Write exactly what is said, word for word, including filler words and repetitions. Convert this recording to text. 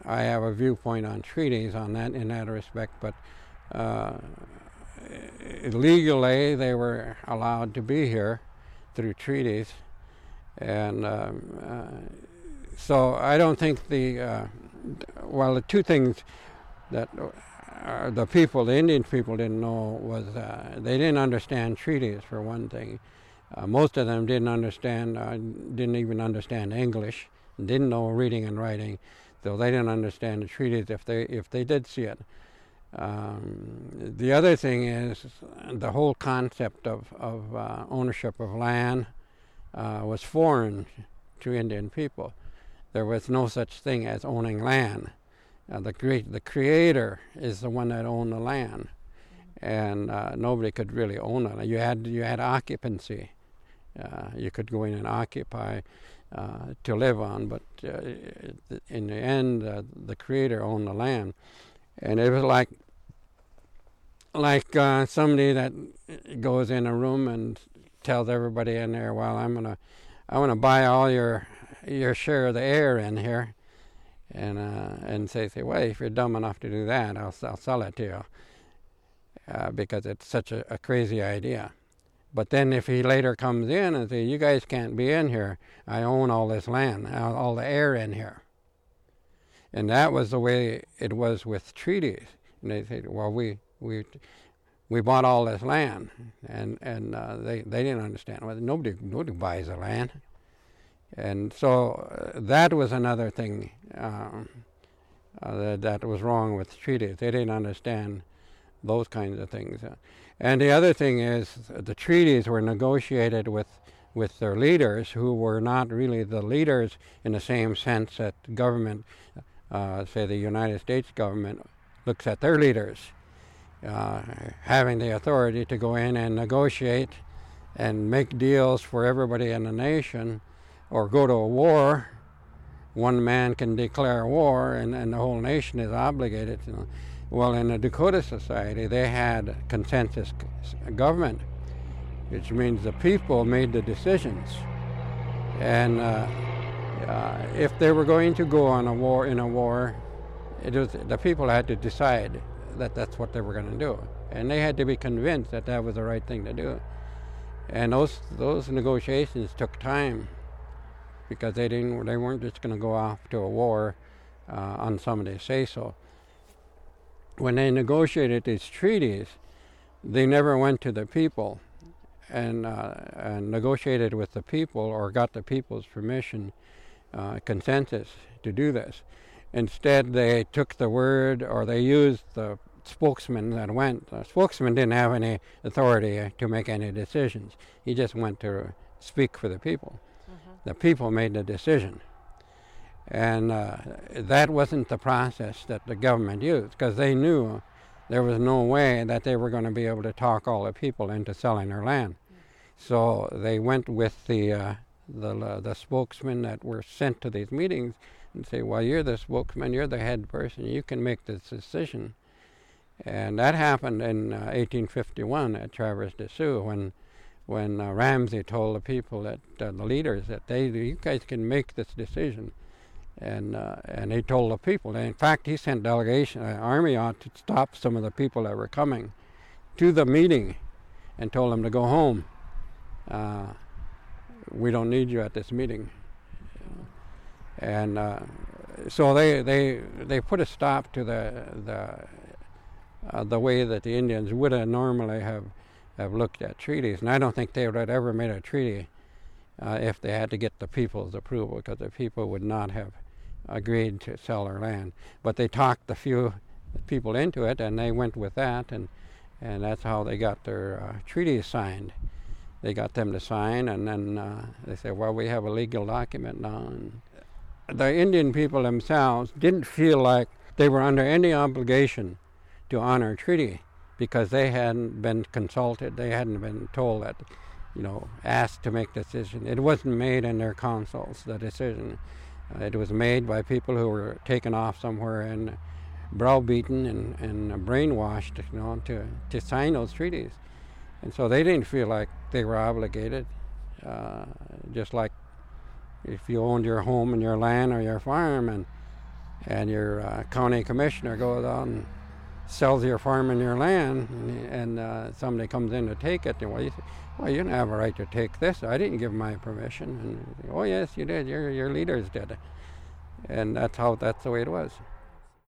I have a viewpoint on treaties on that in that respect, but uh, legally they were allowed to be here through treaties, and um, uh, so I don't think the uh, well the two things that uh, the people, the Indian people, didn't know was uh, they didn't understand treaties for one thing. Uh, most of them didn't understand, uh, didn't even understand English, didn't know reading and writing, so they didn't understand the treaties if they if they did see it. Um, the other thing is the whole concept of of uh, ownership of land uh, was foreign to Indian people. There was no such thing as owning land. Uh, the great the creator is the one that owned the land, and uh, nobody could really own it. You had you had occupancy. Uh, you could go in and occupy uh, to live on, but uh, in the end, uh, the creator owned the land. And it was like like uh, somebody that goes in a room and tells everybody in there, "Well, I'm gonna, I want to buy all your your share of the air in here," and uh, and say, "Say, well, if you're dumb enough to do that, I'll I'll sell it to you," uh, because it's such a, a crazy idea. But then if he later comes in and says, "You guys can't be in here. I own all this land, all the air in here." And that was the way it was with treaties. And they said, "Well, we we we bought all this land," and and uh, they they didn't understand. Well, nobody nobody buys the land, and so uh, that was another thing um, uh, that, that was wrong with treaties. They didn't understand those kinds of things. And the other thing is the treaties were negotiated with with their leaders, who were not really the leaders in the same sense that government, uh, say the United States government, looks at their leaders, uh, having the authority to go in and negotiate and make deals for everybody in the nation, or go to a war. One man can declare war, and, and the whole nation is obligated to. You know. Well, in the Dakota Society, they had consensus government, which means the people made the decisions. And uh, uh, if they were going to go on a war, in a war, it was the people had to decide that that's what they were going to do, and they had to be convinced that that was the right thing to do. And those those negotiations took time, because they didn't they weren't just going to go off to a war uh, on somebody's say-so. When they negotiated these treaties, they never went to the people and, uh, and negotiated with the people or got the people's permission, uh, consensus to do this. Instead, they took the word, or they used the spokesman that went. The spokesman didn't have any authority to make any decisions. He just went to speak for the people. Mm-hmm. The people made the decision. And uh, that wasn't the process that the government used, because they knew there was no way that they were going to be able to talk all the people into selling their land. So they went with the uh, the, uh, the spokesmen that were sent to these meetings and say, "Well, you're the spokesman, you're the head person, you can make this decision." And that happened in uh, eighteen fifty-one at Traverse des Sioux, when when uh, Ramsey told the people, that uh, the leaders, that they you guys can make this decision. And uh, and he told the people. And in fact, he sent delegation, uh, army out to stop some of the people that were coming to the meeting, and told them to go home. Uh, we don't need you at this meeting. And uh, so they they they put a stop to the the uh, the way that the Indians would have normally have have looked at treaties. And I don't think they would have ever made a treaty uh, if they had to get the people's approval, because the people would not have agreed to sell their land. But they talked a few people into it, and they went with that, and and that's how they got their uh, treaties signed. They got them to sign, and then uh, they said, "Well, we have a legal document now." And the Indian people themselves didn't feel like they were under any obligation to honor a treaty, because they hadn't been consulted. They hadn't been told that, you know, asked to make the decision. It wasn't made in their councils, the decision. Uh, it was made by people who were taken off somewhere and browbeaten and, and brainwashed, you know, to, to sign those treaties. And so they didn't feel like they were obligated, uh, just like if you owned your home and your land or your farm, and and your uh, county commissioner goes out and sells your farm and your land, and, and uh, somebody comes in to take it, and well, you say, well, you don't have a right to take this. I didn't give my permission. And oh yes, you did. Your your leaders did. And that's how that's the way it was.